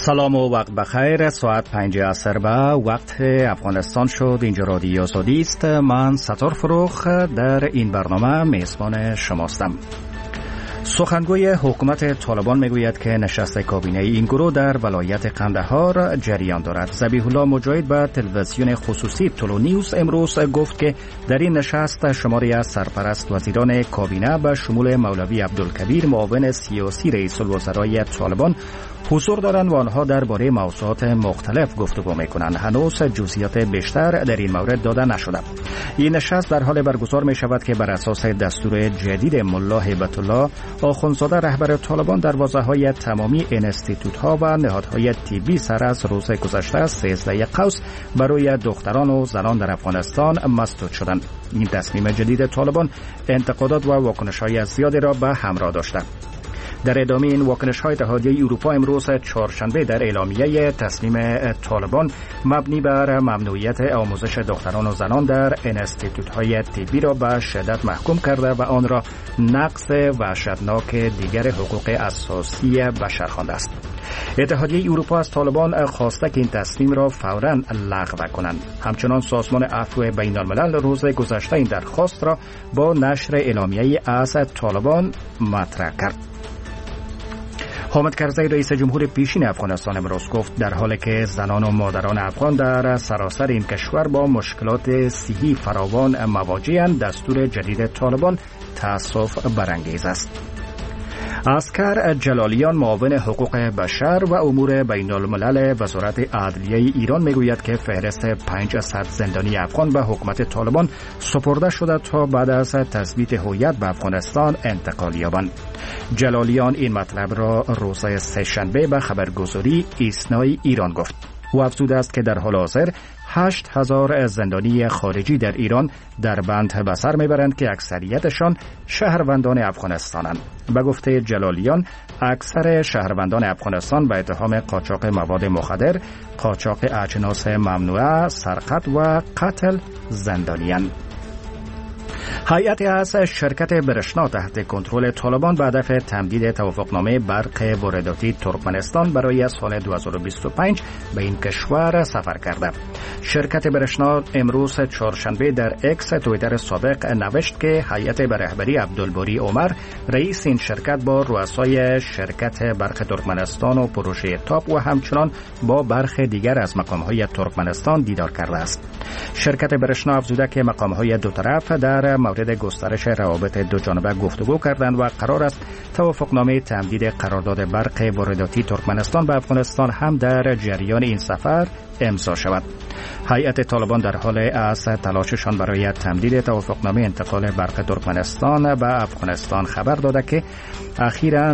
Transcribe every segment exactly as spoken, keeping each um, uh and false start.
سلام و وقت بخیر. ساعت پنج عصر به وقت افغانستان شد. اینجا رادیو آزادی است. من ستار فروخ در این برنامه میزبان شماستم. سخنگوی حکومت طالبان میگوید که نشست کابینه این گروه در ولایت قندهار جریان دارد. ذبیح الله مجاهد به تلویزیون خصوصی طلوع نیوز امروز گفت که در این نشست شماری از سرپرست وزیران کابینه به شمول مولوی عبدالکبیر معاون سیاسی رئیس الوزرای طالبان حضور دارند و آنها درباره موضوعات مختلف گفتگو میکنند. هنوز جزئیات بیشتر در این مورد داده نشده. این نشست در حال برگزار می شود که بر اساس دستور جدید ملا هیبت الله آخوندزاده رهبر طالبان دروازه‌های تمامی انستیتوت‌ها و نهادهای طبی سر از روز گذشته سیزده قوس برای دختران و زنان در افغانستان مسدود شدند. این تصمیم جدید طالبان انتقادات و واکنش‌های زیادی را به همراه داشته. در ادامه این واکنش‌های اتحادیه اروپا امروز چهارشنبه در اعلامیه تصمیم طالبان مبنی بر ممنوعیت آموزش دختران و زنان در انستیتوت‌های طبی را به شدت محکوم کرده و آن را نقض وحشتناک دیگر حقوق اساسی بشر خوانده است. اتحادیه اروپا از طالبان خواسته که این تصمیم را فوراً لغو کنند. همچنان سازمان عفو بین‌الملل روز گذشته این درخواست را با نشر اعلامیه از طالبان مطرح کرد. حامد کرزی رئیس جمهور پیشین افغانستان امروز گفت در حالی که زنان و مادران افغان در سراسر این کشور با مشکلات صحی فراوان مواجه‌اند، دستور جدید طالبان تأسف برانگیز است. اسکر جلالیان معاون حقوق بشر و امور بین الملل وزارت عدلیه ایران میگوید که فهرست پانصد زندانی افغان به حکومت طالبان سپرده شده تا بعد از تثبیت هویت به افغانستان انتقال یابند. جلالیان این مطلب را روز سه‌شنبه به خبرگزاری ایسنای ایران گفت. او افزوده است که در حال حاضر هشت هزار زندانی خارجی در ایران در بند به سر میبرند که اکثریتشان شهروندان افغانستانند. به گفته جلالیان اکثر شهروندان افغانستان به اتهام قاچاق مواد مخدر، قاچاق اجناس ممنوعه، سرقت و قتل زندانی‌اند. هیئت از شرکت برشنا تحت کنترل طالبان به هدف تمدید توافقنامه برق وارداتی ترکمنستان برای سال دو هزار و بیست و پنج به این کشور سفر کرده. شرکت برشنا امروز چهارشنبه در اکس توییتر سابق نوشت که هیئت به رهبری عبدالباری عمر رئیس این شرکت با رؤسای شرکت برق ترکمنستان و پروژه تاپ و همچنان با برخی دیگر از مقام‌های ترکمنستان دیدار کرده است. شرکت برشنا افزوده که مقام‌های دو طرف در مورد گسترش روابط دو جانبه گفتگو کردند و قرار است توافقنامه تمدید قرارداد برق وارداتی ترکمنستان به افغانستان هم در جریان این سفر امضا شود. هیئت طالبان در حال از تلاششان برای تمدید توافقنامه انتقال برق ترکمنستان به افغانستان خبر داده که اخیراً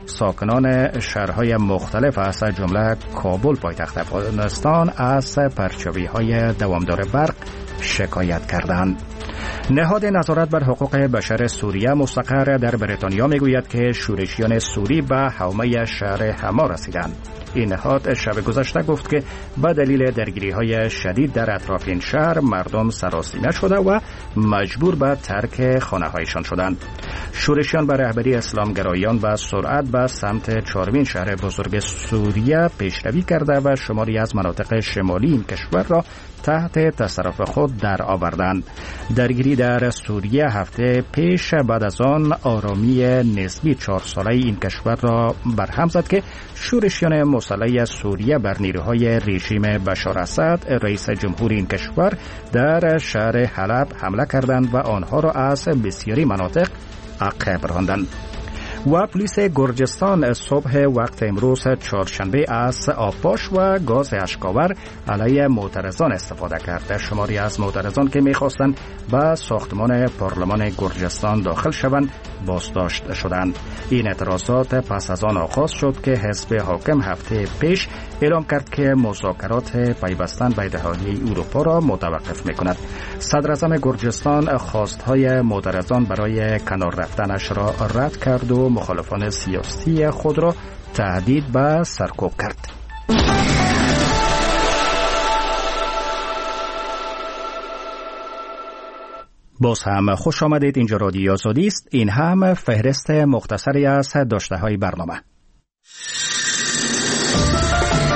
ساکنان شهرهای مختلف از جمله کابل پایتخت افغانستان از پرچاوی‌های دوامدار برق شکایت کردند. نهاد نظارت بر حقوق بشر سوریه مستقر در بریتانیا میگوید که شورشیان سوری به حومه شهر حما رسیدند. این نهاد شب گذشته گفت که به دلیل درگیری‌های شدید در اطراف این شهر مردم سراسیمه شده و مجبور به ترک خانه‌هایشان شدند. شورشیان به رهبری اسلامگرایان به سرعت به سمت چهارمین شهر بزرگ سوریه پیشروی کرده و شماری از مناطق شمالی این کشور را تحت تصرف خود در آوردند. درگیری در سوریه هفته پیش بعد از آن آرامی نسبی چهار ساله این کشور را برهم زد که شورشیان مسلح سوریه بر نیروهای رژیم بشار اسد رئیس جمهور این کشور در شهر حلب حمله کردند و آنها را از بسیاری مناطق عقب راندند. و پلیس گرجستان صبح وقت امروز چهارشنبه از آبپاش و گاز اشک‌آور علیه معترضان استفاده کرد. شماری از معترضان که می‌خواستند به ساختمان پارلمان گرجستان داخل شوند بازداشت شدند. این اعتراضات پس از آن آغاز شد که حزب حاکم هفته پیش اعلام کرد که مذاکرات پیوستن به اتحادیه اروپا را متوقف می‌کند. صدر اعظم گرجستان خواست‌های معترضان برای کنار رفتنش را رد کرد و مخالفان سیاسی خود را تهدید به سرکوب کرد. باز هم خوش آمدید. اینجا رادیو آزادی است. این هم فهرست مختصری از داشته‌های برنامه.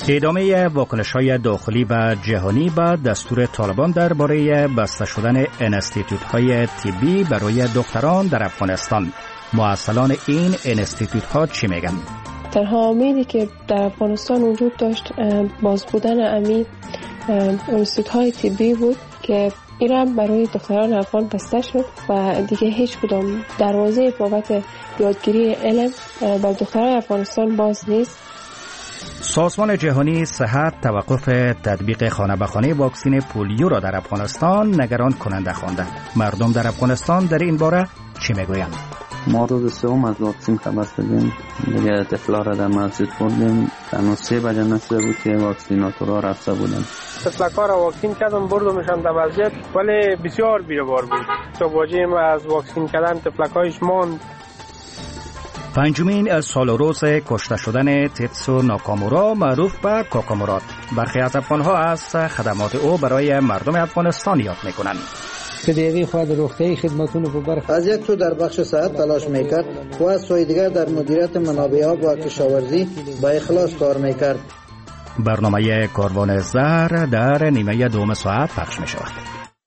ادامه واکنش‌های داخلی و جهانی با دستور طالبان درباره بسته شدن انستیتوت‌های طبی برای دختران در افغانستان. مؤسسان این انستیتوت‌ها چی میگن؟ تنها امیدی که در افغانستان وجود داشت باز بودن امی انستیتوت‌های طبی بود که ایران برای دختران افغان بسته شد و دیگه هیچ کدام دروازه بابت یادگیری علم بر دختران افغانستان باز نیست. سازمان جهانی صحت توقف تطبیق خانه به خانه واکسن پولیو را در افغانستان نگران کننده خوانده. مردم در افغانستان در این باره چی میگویند؟ ما روز سوم از واکسن خبر شدیم، دیگه طفلا را در مسجد بردیم، تنها سه بجه نشده بود که واکسیناتورها رفته بودن. طفلکا را واکسین کردم، بردمشان در مسجد، ولی بسیار بیروبار بود. تو واجه ما از واکسین کردن طفلکایش ماند. پنجمین سال و روز کشته شدن تیتسو ناکامورا معروف به کاکامورات. برخی از افغانها از خدمات او برای مردم افغانستان یاد میکنند. که دیوی خود روغتایی خدمتونو به برخ از یک تو در بخش صحت تلاش میکرد و از سوی دیگر در مدیریت منابع آب و کشاورزی با اخلاص کار میکرد. برنامه کاروان زهر در نیمه دوم ساعت پخش می شود.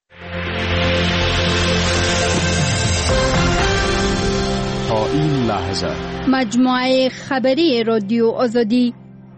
تا این لحظه مجموعه خبری رادیو آزادی.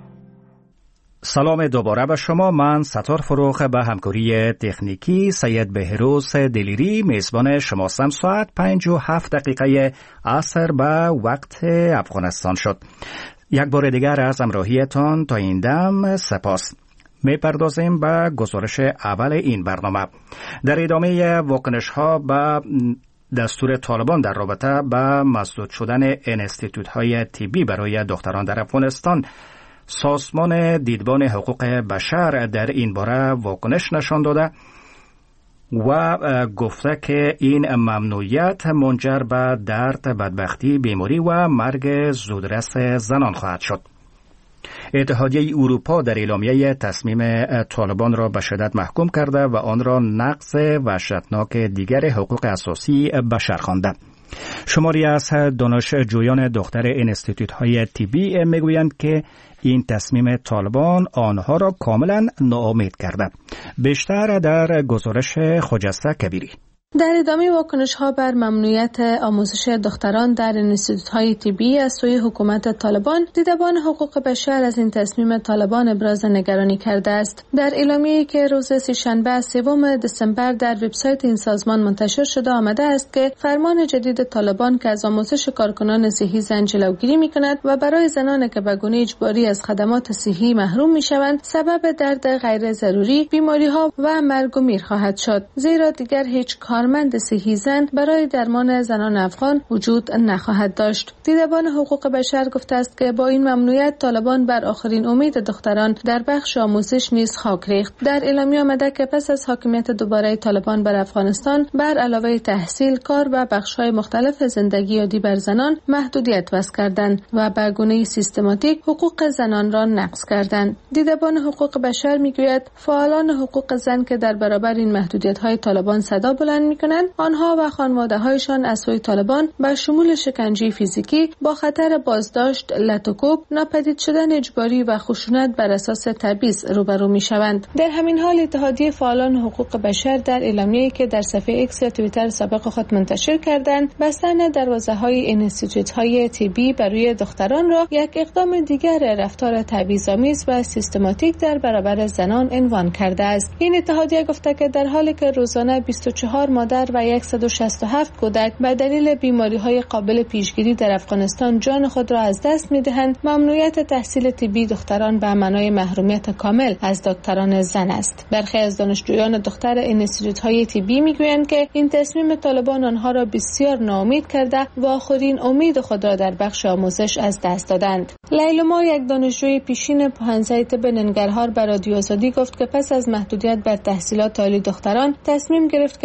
سلام دوباره به شما. من ستار فروخ به همکاری تکنیکی سید بهروز دلیری میزبان شماستم. ساعت پنج و هفت دقیقه عصر به وقت افغانستان شد. یک بار دیگر از همراهیتان تا این دم سپاس. می پردازیم به گزارش اول این برنامه. در ادامه واکنش ها به دستور طالبان در رابطه با مسدود شدن انستیتوت های طبی برای دختران در افغانستان، سازمان دیدبان حقوق بشر در این باره واکنش نشان داده و گفته که این ممنوعیت منجر به درد، بدبختی، بیماری و مرگ زودرس زنان خواهد شد. اتحادیه اروپا در اعلامیه تصمیم طالبان را به شدت محکوم کرده و آن را نقض وحشتناک دیگر حقوق اساسی بشر خوانده. شماری از دانشجویان دختر انستیتوت های طبی میگویند که این تصمیم طالبان آنها را کاملا ناامید کرده. بیشتر در گزارش خجسته کبیری. در ادامه واکنش‌ها بر ممنوعیت آموزش دختران در انستیتوت‌های طبی از سوی حکومت طالبان، دیدبان حقوق بشر از این تصمیم طالبان ابراز نگرانی کرده است. در اعلامیه‌ای که روز سه‌شنبه سوم دسامبر در وبسایت این سازمان منتشر شده آمده است که فرمان جدید طالبان که از آموزش کارکنان صحی زن جلوگیری می‌کند و برای زنانی که به گونه اجباری از خدمات صحی محروم می‌شوند سبب درد غیر ضروری، بیماری‌ها و مرگ و میر خواهد شد، زیرا دیگر هیچ کارمند صحی زن برای درمان زنان افغان وجود نخواهد داشت. دیدبان حقوق بشر گفته است که با این ممنوعیت طالبان بر آخرین امید دختران در بخش آموزش نیز خاک ریخت. در اعلامیه آمده که پس از حاکمیت دوباره طالبان بر افغانستان، بر علاوه تحصیل، کار و بخش‌های مختلف زندگی یادی بر زنان محدودیت وضع کردند و به گونه سیستماتیک حقوق زنان را نقض کردند. دیدبان حقوق بشر میگوید فعالان حقوق زن که در برابر این محدودیت‌های طالبان صدا بلند می‌کنند، آنها و خانواده‌هایشان از سوی طالبان با شمول شکنجه فیزیکی با خطر بازداشت، لطوکوب، ناپدید شدن اجباری و خشونت بر اساس تبعیض روبرو می‌شوند. در همین حال اتحادیه فعالان حقوق بشر در اعلامیه‌ای که در صفحه ایکس یا توییتر سابق خود منتشر کردند، بستن دروازه‌های انستیتوت‌های طبی برای دختران را یک اقدام دیگر رفتار تبعیض‌آمیز و سیستماتیک در برابر زنان عنوان کرده است. این اتحادیه گفته که در حالی که روزانه بیست و چهار مادر و صد و شصت و هفت کودک به دلیل بیماری‌های قابل پیشگیری در افغانستان جان خود را از دست می‌دهند، ممنوعیت تحصیل طبی دختران به معنای محرومیت کامل از دکتران زن است. برخی از دانشجویان دختر انستیتوت‌های طبی می‌گویند که این تصمیم طالبان آنها را بسیار ناامید کرده و آخرین امید خود را در بخش آموزش از دست دادند. لیلما، یک دانشجوی پیشین پوهنځی طب ننگرهار، به رادیو آزادی گفت که پس از محدودیت بر تحصیلات عالی دختران تصمیم گرفت که تحصیل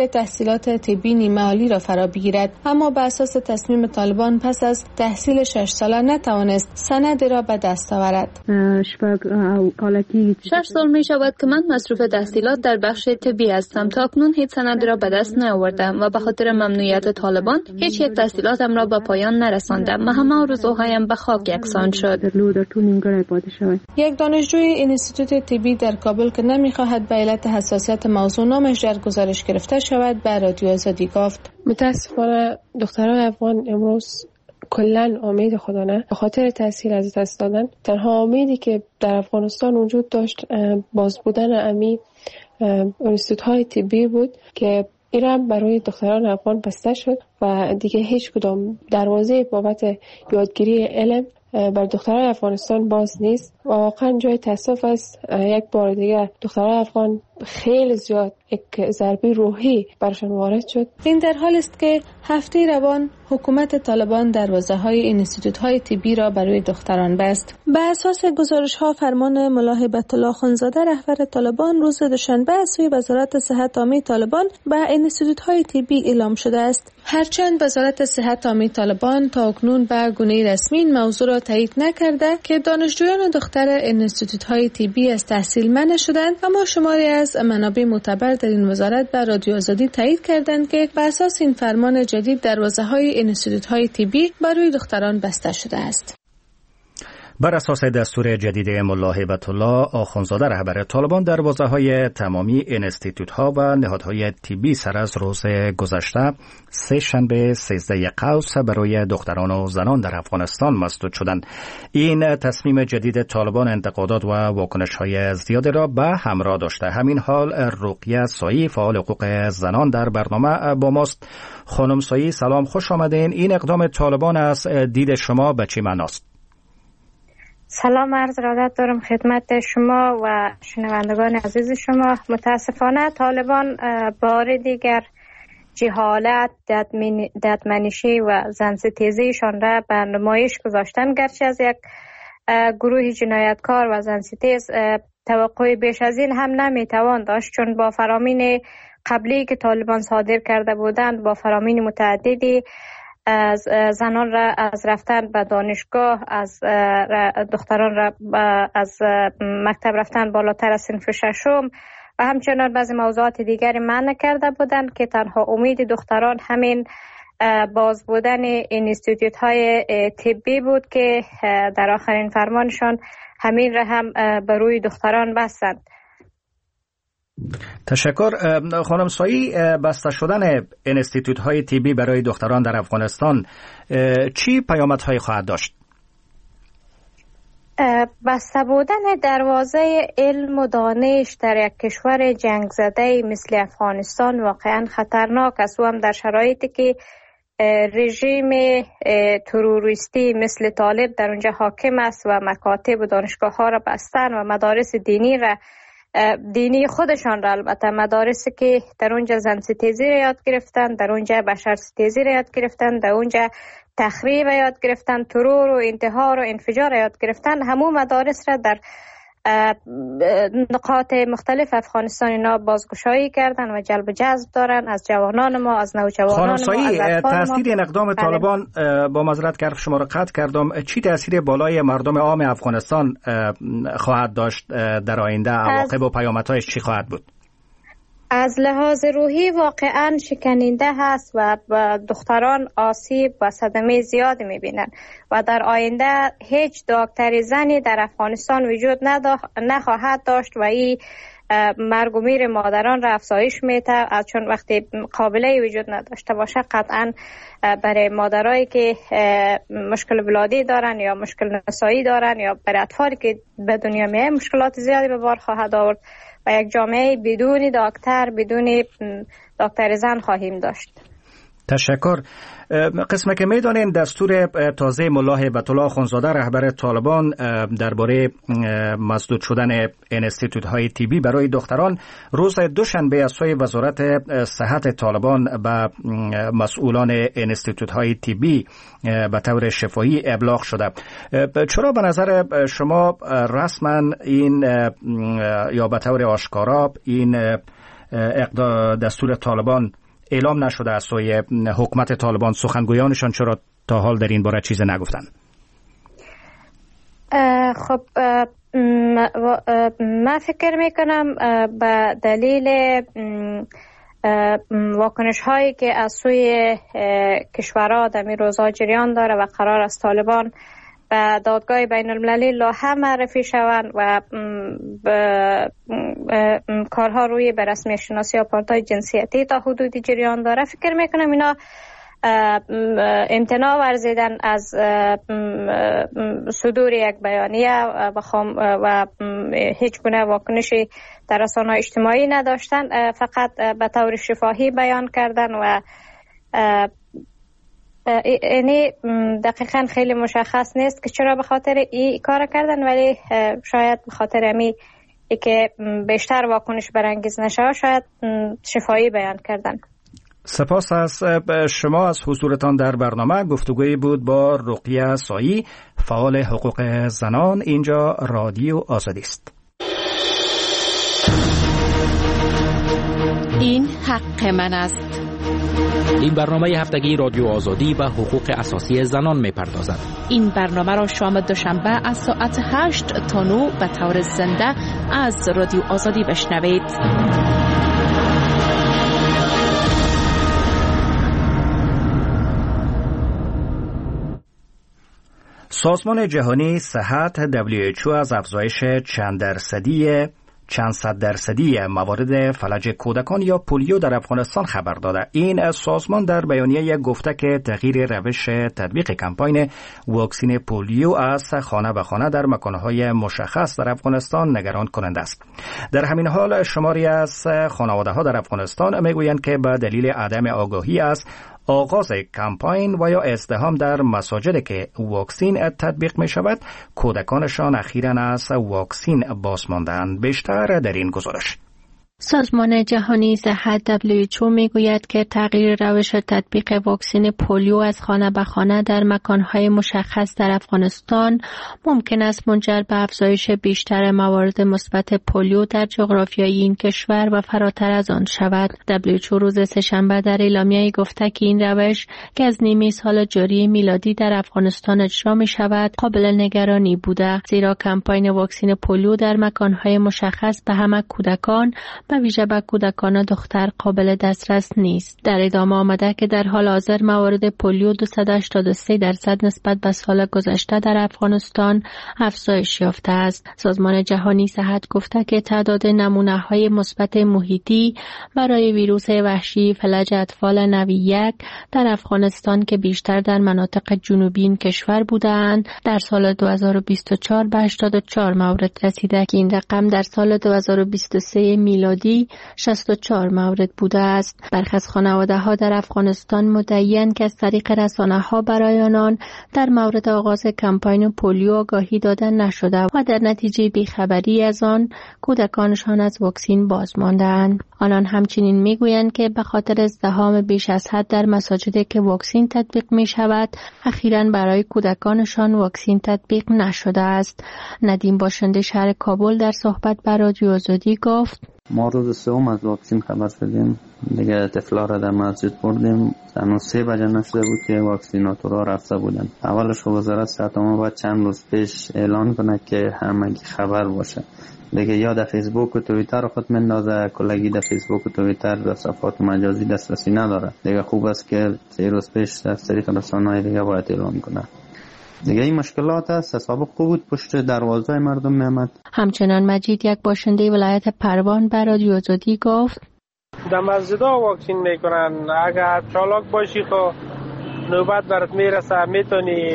تحصیلات طبی نیمه عالی را فرا بگیرد، اما بر اساس تصمیم طالبان پس از تحصیل شش ساله نتوانست سند را به دست آورد. شش سال می شود که من مصروف تحصیلات در بخش طبی هستم. تا اکنون هیچ سند را به دست نیاوردم و به خاطر ممنوعیت طالبان هیچ یک تحصیلاتم را به پایان نرساندم و همه آرزوهایم به خاک یکسان شد. یک دانشجوی انستیتوت طبی در کابل که نمیخواهد به علت حساسیت موضوع نامش در گزارش گرفته شود به رادیو آزادی گفت: متاسفانه دختران افغان امروز کلن امید خدا نه، به خاطر تحصیل از دست دادن. تنها امیدی که در افغانستان وجود داشت باز بودن امی انستیتوت های طبی بود که ایران برای دختران افغان بسته شد و دیگه هیچ کدام دروازه بابت یادگیری علم بر دختران افغانستان باز نیست و واقعا جای تاسف است. یک بار دیگه دختران افغان خیلی زیاد یک ضربه روحی برشان وارد شد. این در حال است که هفته روان حکومت طالبان دروازه‌های انستیتوت‌های طبی را برای دختران بست. به اساس گزارش‌ها فرمان ملا هیبت الله اخوندزاده رهبر طالبان روز دوشنبه از سوی وزارت صحت عامه طالبان به انستیتوت‌های طبی اعلام شده است. هرچند وزارت صحت عامه طالبان تا اکنون به گونه رسمی این موضوع را تایید نکرده که دانشجویان دختر انستیتوت‌های طبی از تحصیل منع شدند، اما شماری از منابع معتبر در این وزارت به رادیو آزادی تایید کردند که بر اساس این فرمان جدید دروازه‌های انستیتوت‌های طبی برای دختران بسته شده است. بر اساس دستور جدید ملا هیبت الله آخوندزاده رهبر طالبان دروازه‌های تمامی انستیتوت‌ها و نهادهای طبی سر از روز گذشته سه شنبه سیزده قوس برای دختران و زنان در افغانستان مسدود شدند. این تصمیم جدید طالبان انتقادات و واکنش‌های زیادی را به همراه داشته. همین حال رقیه سایی فعال حقوق زنان در برنامه با ماست. خانم سایی سلام، خوش آمدین. این اقدام طالبان از دید شما به چه معناست؟ سلام عرض ارادت دارم خدمت شما و شنوندگان عزیز شما. متاسفانه طالبان بار دیگر جهالت، ددمنشی و زنستیزیشان را به نمایش گذاشتن. گرچه از یک گروه جنایتکار و زنستیز توقع بیش از این هم نمیتوان داشت، چون با فرامین قبلی که طالبان صادر کرده بودند، با فرامین متعددی از زنان را از رفتن به دانشگاه، از دختران را از مکتب رفتن بالاتر از صنف ششم و همچنان بعضی موضوعات دیگری منع کرده بودند که تنها امید دختران همین باز بودن انستیتوت های طبی بود که در آخرین فرمانشان همین را هم به روی دختران بستند. تشکر. خانم سایی، بسته شدن انستیتوت های طبی برای دختران در افغانستان چی پیامدهای خواهد داشت؟ بسته بودن دروازه علم و دانش در یک کشور جنگ زده مثل افغانستان واقعا خطرناک است و هم در شرایطی که رژیم تروریستی مثل طالب در اونجا حاکم است و مکاتب و دانشگاه ها را بستن و مدارس دینی را دینی خودشان را، البته مدارسی که در اونجا زنستیزی را یاد گرفتن، در اونجا بشرستیزی را یاد گرفتن، در اونجا تخریب یاد گرفتن، ترور و انتحار و انفجار یاد گرفتن، همون مدارس را در نقاط مختلف افغانستان اینا بازگشایی کردن و جلب جذب دارن از جوانان ما، از نوجوانان ما. خانم سایی، تاثیر این اقدام طالبان با معذرت که شما را قطع کردم، چی تاثیر بالای مردم عام افغانستان خواهد داشت در آینده؟ عواقب و پیامدهایش چی خواهد بود؟ از لحاظ روحی واقعا شکننده هست و دختران آسیب و صدمه زیاد میبینن و در آینده هیچ دکتر زنی در افغانستان وجود نخواهد داشت و این مرگ و میر مادران را افزایش میده، چون وقتی قابله وجود نداشته باشه قطعا برای مادرایی که مشکل ولادی دارن یا مشکل نسایی دارن یا برای اطفالی که به دنیا میه مشکلات زیادی به بار خواهد آورد و یک جامعه بدون دکتر، بدون دکتر زن خواهیم داشت. تشکر. قسمه که میدانین دستور تازه ملا هیبت الله اخوندزاده رهبر طالبان درباره مسدود شدن انستیتوت های طبی برای دختران روز دوشنبه از سوی وزارت صحت طالبان به مسئولان انستیتوت های طبی به طور شفاهی ابلاغ شده. چرا به نظر شما رسما این یا به طور آشکارا این دستور طالبان اعلام نشده از سوی حکومت طالبان؟ سخنگویانشان چرا تا حال در این باره چیز نگفتن؟ خب من فکر میکنم به دلیل واکنش هایی که از سوی کشورها در این روزها جریان داره و قرار است طالبان به دادگاه بین المللی لاحه معرفی شوند و کارها روی به رسمیت شناسی آپارتاید جنسیتی تا حدودی جریان داره، فکر میکنم اینا امتناع ورزیدن از صدور یک بیانیه و هیچ گونه واکنشی در رسانه‌های اجتماعی نداشتن، فقط به طور شفاهی بیان کردن و یعنی دقیقاً خیلی مشخص نیست که چرا به خاطر این کار کردن، ولی شاید به خاطر امی که بیشتر واکنش برانگیز نشه شاید شفاهی بیان کردن. سپاس از شما از حضورتان در برنامه. گفتگویی بود با رقیه سایی، فعال حقوق زنان. اینجا رادیو آزادی است. این حق من است. این برنامه هفتگی رادیو آزادی و حقوق اساسی زنان می‌پردازد. این برنامه را شام دوشنبه از ساعت هشت تا نه به طور زنده از رادیو آزادی بشنوید. سازمان جهانی صحت دبلیو اچ او از افزایش چند درصدی چند صد درصدی موارد فلج کودکان یا پولیو در افغانستان خبر داده. این سازمان در بیانیه گفته که تغییر روش تطبیق کمپاین واکسین پولیو از خانه به خانه در مکانهای مشخص در افغانستان نگران کننده است. در همین حال شماری از خانواده‌ها در افغانستان میگویند که به دلیل عدم آگاهی از آغاز کمپاین و یا ازدحام در مساجد که واکسین تطبیق می شود، کودکانشان اخیراً از واکسین باز ماندند. بیشتر در این گزارش. سازمان جهانی صحت دبلیو اچ او میگوید که تغییر روش تطبیق واکسن پولیو از خانه به خانه در مکانهای مشخص در افغانستان ممکن است منجر به افزایش بیشتر موارد مثبت پولیو در جغرافیای این کشور و فراتر از آن شود. دبلیو اچ او روز سه‌شنبه در اعلامیه‌ای گفته که این روش که از نیمه سال جاری میلادی در افغانستان اجرا می شود قابل نگرانی بوده، زیرا کمپاین واکسن پولیو در مکانهای مشخص به همه کودکان به ویژه به کودکان دختر قابل دسترس نیست. در ادامه آمده که در حال حاضر موارد پولیو دویست و هشتاد و سه درصد نسبت به سال گذشته در افغانستان افزایش یافته است. سازمان جهانی صحت گفته که تعداد نمونه‌های مثبت محیطی برای ویروس وحشی فلج اطفال نوع یک در افغانستان که بیشتر در مناطق جنوبی این کشور بودند در سال دو هزار و بیست و چهار به هشتاد و چهار مورد رسیده که این رقم در سال دو هزار و بیست و سه میلادی شصت و چهار مورد بوده است. برخی از خانواده‌ها در افغانستان مدعی‌اند که از طریق رسانه‌ها برای آنان در مورد آغاز کمپاین پولیو آگاهی داده نشده و در نتیجه بیخبری از آن کودکانشان از واکسین باز مانده‌اند. آنان همچنین میگویند که به خاطر ازدحام بیش از حد در مساجدی که واکسین تطبیق می شود اخیراً برای کودکانشان واکسین تطبیق نشده است. ندیم باشنده شهر کابل در صحبت با رادیو آزادی گفت: ما روز سوم از واکسین خبر شدیم، دیگه طفلا را در مسجد بردیم، هنوز سه بجه نشده بود که واکسیناتورها رفته بودن. اولش وزارت صحت ما باید چند روز پیش اعلان کنه که همگی خبر باشه. دیگه یا در فیسبوک و توییتر خود مندازه، کلگی در فیسبوک و توییتر در صفحات مجازی دسترسی نداره. دیگه خوب است که سه روز پیش در طریق رسانه‌های دیگه باید اعلان کنه. دیگه این مشکلات است، سابق بود پشت دروازه مردم میامد. همچنان مجید یک باشنده ولایت پروان بر رادیو آزادی گفت: در مسجدها واکسین میکنن، اگر چالاک باشی خب نوبت برات میرسه، میتونی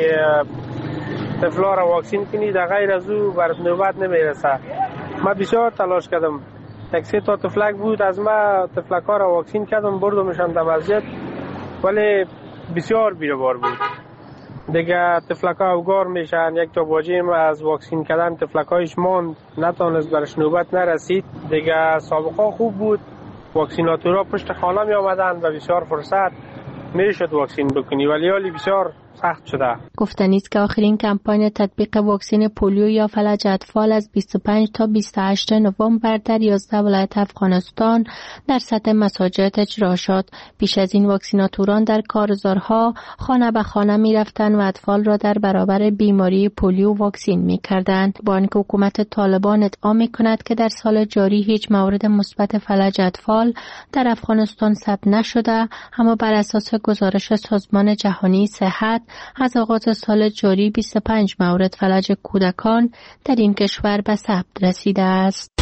طفلا را واکسین کنی، در غیر از او برات نوبت نمیرسه. من بسیار تلاش کردم، یک سه تا طفلک بود از ما طفلکا را واکسین کردم، بردمشان در مسجد، ولی بسیار بیروبار بود. دیگه طفلکا اوگار میشن. یک تا باجیم از واکسین کردن طفلکایش ماند، نتونست برش نوبت نرسید. دیگه سابقا خوب بود، واکسیناتورها پشت خانه می آمدن و بسیار فرصت میشد واکسین بکنی، ولی حالی بسیار سخت شده. گفتنی است که آخرین کمپاین تطبیق واکسن پولیو یا فلج اطفال از بیست و پنج تا بیست و هشت نوامبر در یازده ولایت افغانستان در سطح مساجد اجرا شد. پیش از این واکسیناتوران در کارزارها خانه به خانه می رفتند و اطفال را در برابر بیماری پولیو واکسین می کردند. با اینکه حکومت طالبان ادعا می کند که در سال جاری هیچ مورد مثبت فلج اطفال در افغانستان ثبت نشده، اما بر اساس گزارش سازمان جهانی صحت از آغاز سال جاری بیست و پنج مورد فلج کودکان در این کشور به ثبت رسیده است.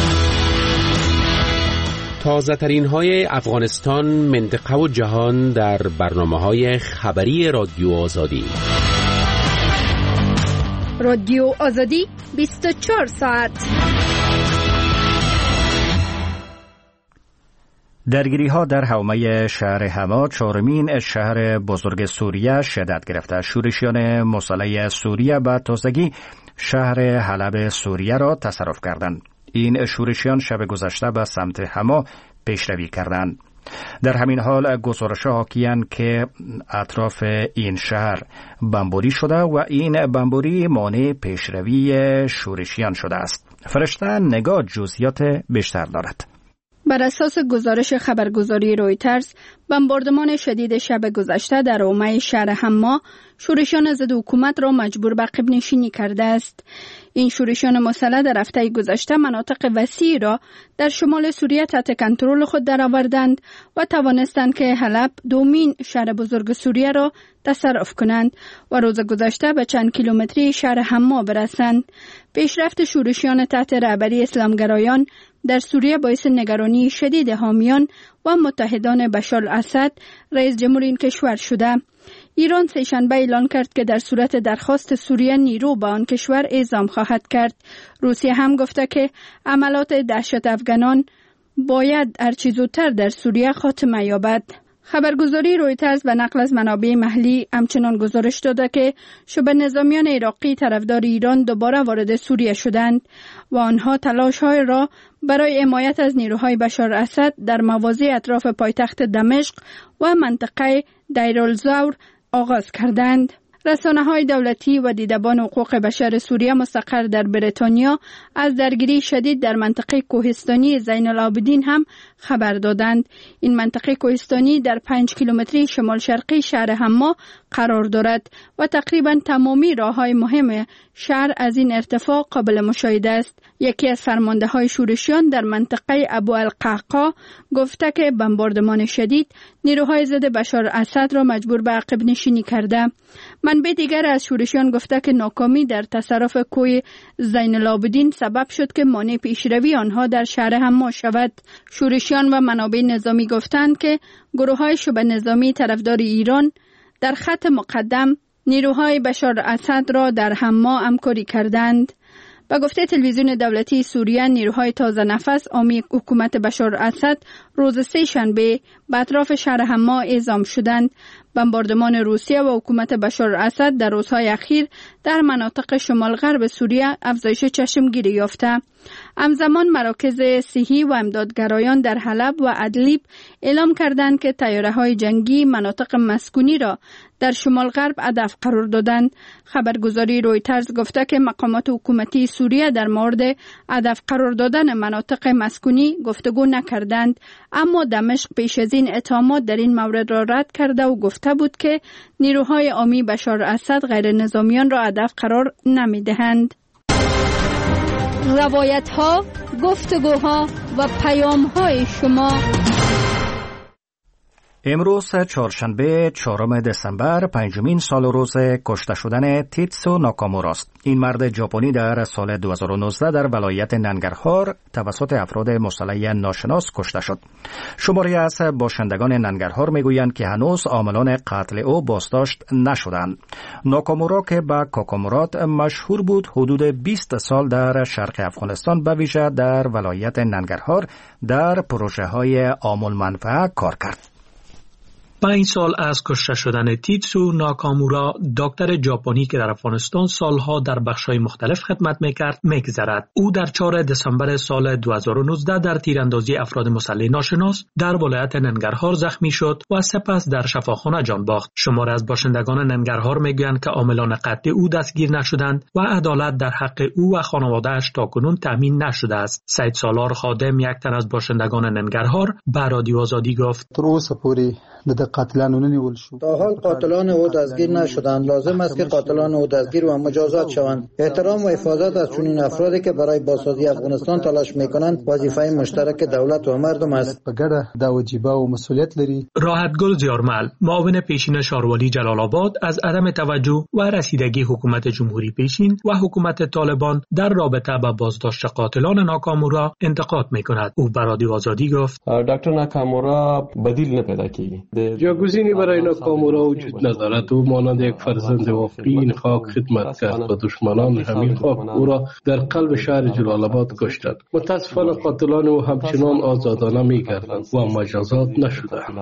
تازه ترین های افغانستان، منطقه و جهان در برنامه های خبری رادیو آزادی. رادیو آزادی بیست و چهار ساعت. درگیری ها در حومه شهر حما، چهارمین شهر بزرگ سوریه، شدت گرفته. شورشیان مسلح سوریه به تازگی شهر حلب سوریه را تصرف کردند. این شورشیان شب گذشته به سمت حما پیشروی کردند. در همین حال گزارش حاکیان که اطراف این شهر بمباری شده و این بمباری مانع پیشروی شورشیان شده است. فرشته نگاه جزئیات بیشتر دارد. بر اساس گزارش خبرگزاری رویترز، بمباردمان شدید شب گذشته در حومه شهر حما شورشیان ضد حکومت را مجبور به عقب نشینی کرده است. این شورشیان مسلح در هفته گذشته مناطق وسیعی را در شمال سوریه تحت کنترل خود درآوردند و توانستند که حلب، دومین شهر بزرگ سوریه را تصرف کنند و روز گذشته به چند کیلومتری شهر حما برسند. پیشرفت شورشیان تحت رهبری اسلامگرایان در سوریه باعث نگرانی شدید حامیان و متحدان بشار الاسد، رئیس جمهور این کشور شده. ایران سه‌شنبه اعلان کرد که در صورت درخواست سوریه نیرو به آن کشور اعزام خواهد کرد. روسیه هم گفته که عملات دهشت افغانان باید هرچه زودتر در سوریه خاتمه یابد. خبرگزاری رویترز به نقل از منابع محلی همچنان گزارش داده که شبه نظامیان عراقی طرفدار ایران دوباره وارد سوریه شدند و آنها تلاش‌های را برای حمایت از نیروهای بشار اسد در مواضع اطراف پایتخت دمشق و منطقه دیرالزور آغاز کردند. رسانه‌های دولتی و دیدبان حقوق بشر سوریه مستقر در بریتانیا از درگیری شدید در منطقه کوهستانی زین العابدین هم خبر دادند. این منطقه کوهستانی در پنج کیلومتری شمال شرقی شهر حما قرار دارد و تقریباً تمامی راه‌های مهم شهر از این ارتفاع قابل مشاهده است. یکی از فرمانده‌های شورشیان در منطقه ابو القعقاع گفته که بمباردمان شدید نیروهای ضد بشار اسد را مجبور به عقب نشینی کرده. منبع دیگر از شورشیان گفته که ناکامی در تصرف کوه زین العابدین سبب شد که مانع پیشروی آنها در شهر حما شود. شورشیان و منابع نظامی گفتند که گروه‌های شبه نظامی طرفدار ایران در خط مقدم نیروهای بشار اسد را در حما همکاری کردند. با گفته تلویزیون دولتی سوریه، نیروهای تازه نفس حامی حکومت بشار اسد روز سه شنبه به اطراف شهر حما اعزام شدند. بمباردمان روسیه و حکومت بشار اسد در روزهای اخیر در مناطق شمال غرب سوریه افزایش چشمگیری یافته. همزمان مراکز صحی و امدادگرایان در حلب و ادلیب اعلام کردند که طیاره‌های جنگی مناطق مسکونی را در شمال غرب هدف قرار دادند. خبرگزاری رویترز گفته که مقامات حکومتی سوریه در مورد هدف قرار دادن مناطق مسکونی گفتگو نکردند، اما دمشق پیش از این اتهامات در این مورد را رد کرده و گفته بود که نیروهای حامی بشار اسد غیر نظامیان را هدف قرار نمی‌دهند. روایت‌ها، گفتگوها و پیام‌های شما. امروز چهارشنبه چهارم دسامبر پنجمین سال روز کشته شدن تیتسو ناکامورا است. این مرد ژاپنی در سال دو هزار و نوزده در ولایت ننگرهار توسط افراد مسلح ناشناس کشته شد. شماری از باشندگان ننگرهار میگویند که هنوز عاملان قتل او بازداشت نشدند. ناکامورا که به کاکامورات مشهور بود، حدود بیست سال در شرق افغانستان به ویژه در ولایت ننگرهار در پروژه های عام المنفعه کار کرد. پنج سال از کشته شدن تیتسو ناکامورا، دکتر ژاپنی که در افغانستان سالها در بخش‌های مختلف خدمت می‌کرد، می‌گذرد. او در چهارم دسامبر سال دو هزار و نوزده در تیراندازی افراد مسلح ناشناس در ولایت ننگرهار زخمی شد و سپس در شفاخانه جان باخت. شماری از باشندگان ننگرهار می‌گویند که عاملان قتل او دستگیر نشدند و عدالت در حق او و خانواده‌اش تاکنون تامین نشده است. سید سالار خادم، یک تن از باشندگان ننگرهار، به رادیو آزادی گفت: د قاتلانو ننیول شو. تا حال قاتلان او دستگیر نشدند. لازم است که قاتلان او دستگیر و مجازات شوند. احترام و حفاظت از چنین افرادی که برای بازسازی افغانستان تلاش میکنند وظیفه مشترک دولت و مردم است. په ګډه دا وجیبه او مسئولیت لري. راحتگل زیارمل، معاون پیشین شاروالی جلال آباد، از عدم توجه و رسیدگی حکومت جمهوری پیشین و حکومت طالبان در رابطه با بازداشت قاتلان ناکامورا انتقاد میکند. او به رادیو آزادی گفت: دکتر ناکامورا بدیل نپیدا کی. جاگزینی برای ناکامورا وجود ندارد. او مانند یک فرزند واقعی این خاک خدمت کرد و دشمنان همین خاک او را در قلب شهر جلال آباد کشتند. متاسفانه قاتلان او همچنان آزادانه می‌گردند و مجازات نشدند.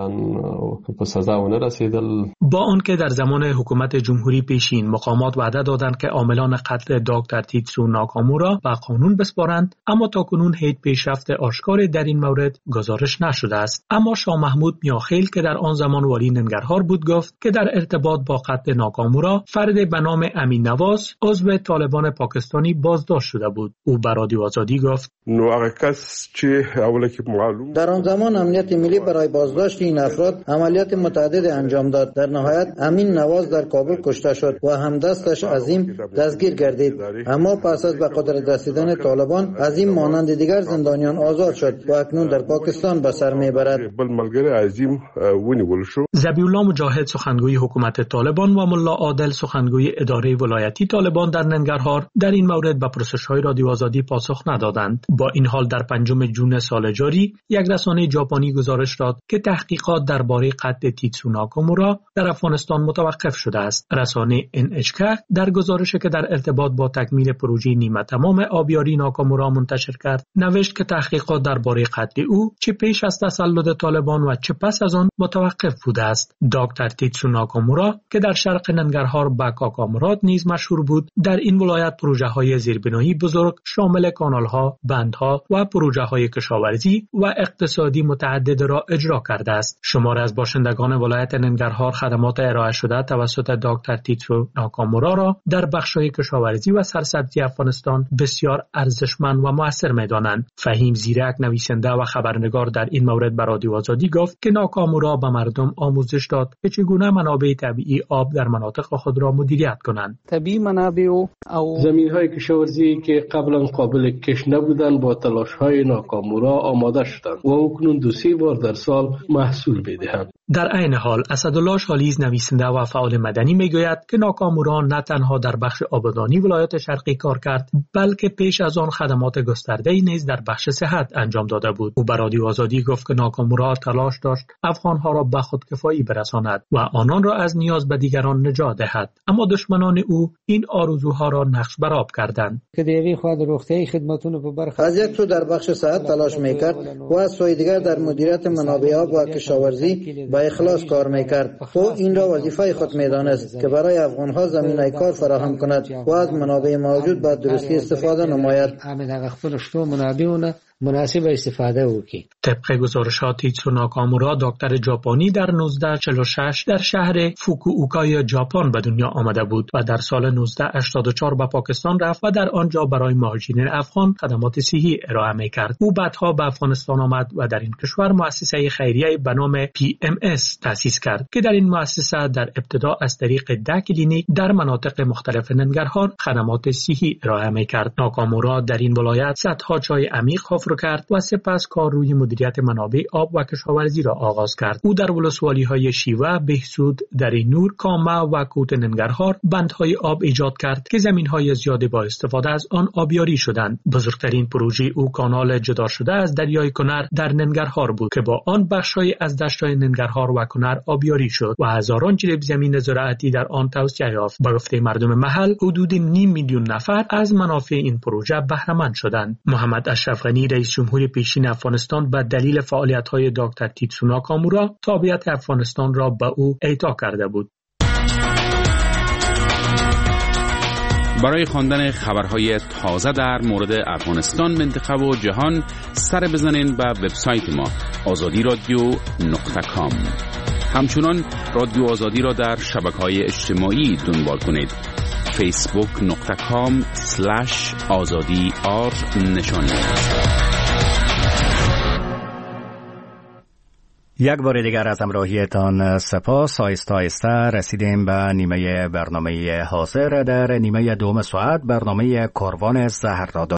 به سزا نرسیدل. با آنکه در زمان حکومت جمهوری پیشین مقامات وعده دادند که عاملان قتل دکتر تیتسو ناکامورا به قانون بسپارند، اما تاکنون هیچ پیشرفت آشکاری در این مورد گزارش نشده است. اما شاه محمود میاخیل که در آن زمان والی ننگرهار بود گفت که در ارتباط با قتل ناکامورا فرد به نام امین نواز عضو طالبان پاکستانی بازداشت شده بود. او به رادیو آزادی گفت: نو هغه کس چې اوله کې معلوم در آن زمان امنیت ملی برای بازداشت این افراد عملیات متعدد انجام داد. در نهایت امین نواز در کابل کشته شد و همدستش عظیم دستگیر گردید. اما پس از به قدرت رسیدن طالبان عظیم مانند دیگر زندانیان آزاد شد و اکنون در پاکستان به سر میبرد. بل ملګری عظیم ونیول شو. ذبیحالله مجاهد سخنگوی حکومت طالبان و ملا عادل سخنگوی اداره ولایتی طالبان در ننگرهار در این مورد به پرسش‌های رادیو آزادی پاسخ ندادند. با این حال در پنجم ژوئن سال جاری یک رسانه ژاپنی گزارش داد که تحقیقات درباره قتل تیتسو ناکامورا در افغانستان متوقف شده است. رسانه ان اچ کی در گزارشی که در ارتباط با تکمیل پروژه نیمه تمام آبیاری ناکامورا منتشر کرد، نوشت که تحقیقات درباره قتل او چه پیش از تسلط طالبان و چه پس از آن متوقف بوده است. دکتر تیتسو ناکامورا که در شرق ننگرهار به کاکامراد نیز مشهور بود، در این ولایت پروژه‌های زیربنایی بزرگ شامل کانال‌ها، بندها و پروژه‌های کشاورزی و اقتصادی متعدد را اجرا کرده است. شمار از باشندگان ولایت ننگرهار خدمات ارائه شده توسط دکتر تیتسو ناکامورا را در بخش‌های کشاورزی و سرسبزی افغانستان بسیار ارزشمند و مؤثر می‌دانند. فهیم زیرک، نویسنده و خبرنگار، در این مورد به رادیو آزادی گفت که ناکامورا به مردم آموزش داد که چگونه منابع طبیعی آب در مناطق خود را مدیریت کنند. طبیعی منابع او زمین‌های کشاورزی که قبلا قابل کش نبودند با تلاش‌های ناکامورا آماده شدند و اکنون دو سه بار در سال محصول می‌دهند. در عین حال اسدالله شالیز، نویسنده و فعال مدنی، میگوید که ناکامورا نه تنها در بخش آبادانی ولایت شرقی کار کرد، بلکه پیش از آن خدمات گسترده‌ای نیز در بخش صحت انجام داده بود. او به رادیو آزادی گفت که ناکامورا تلاش داشت افغان‌ها را به خودکفایی برساند و آنان را از نیاز به دیگران نجات دهد، اما دشمنان او این آرزوها را نقش برآب کردند. که دیوی خود روغتیایی خدماتونو په برخه از یک سو در بخش صحت تلاش میکرد و از سوی دیگر در مدیریت منابع آب و کشاورزی با اخلاص کار میکرد. او این را وظیفه خود میدانست که برای افغان‌ها زمینه کار فراهم کند و از منابع موجود به درستی استفاده نماید. همین خپل شتو منابعونه مناسب استفاده وکړي. طبق گزارشات تیتسو ناکامورا، دکتر ژاپنی، در نوزده چهل و شش در شهر فوکوئوکای ژاپن به دنیا آمده بود و در سال نوزده هشتاد و چهار به پاکستان رفت و در آنجا برای مهاجرین افغان خدمات صحی ارائه می‌کرد. او بعدها به افغانستان آمد و در این کشور مؤسسه خیریه به نام پی ام اس تأسیس کرد که در این مؤسسه در ابتدا از طریق ده کلینیک در مناطق مختلف ننگرهار خدمات صحی ارائه می‌کرد. ناکامورا در این ولایت صدها چای عمیق رو کرد و سپس کار روی مدیریت منابع آب و کشاورزی را آغاز کرد. او در ولسوالی‌های شیوه، بهسود، دره نور، کامه و کوت ننگرهار بندهای آب ایجاد کرد که زمین‌های زیادی با استفاده از آن آبیاری شدند. بزرگترین پروژه او کانال جدا شده از دریای کنر در ننگرهار بود که با آن بخش‌های از دشت‌های ننگرهار و کنر آبیاری شد و هزاران جریب زمین زراعتی در آن توسعه یافت. به گفته مردم محل، حدود نیم میلیون نفر از منافع این پروژه بهره مند شدند. محمد اشرف غنی، رئیس جمهور پیشین افغانستان به دلیل فعالیت‌های دکتر تیتسو ناکامورا تابعیت افغانستان را به او اعطا کرده بود. برای خواندن خبرهای تازه در مورد افغانستان، منطقه و جهان سر بزنین به وبسایت ما آزادی رادیو نقطه کام. همچنان رادیو آزادی را در شبکه‌های اجتماعی دنبال کنید. فیسبوک نقطه کام سلش آزادی آر نشانی. یک بار دیگر از همراهیتان سپاس. آهسته آهسته رسیدیم به نیمه برنامه حاضر. در نیمه دوم ساعت برنامه کاروان زهرداد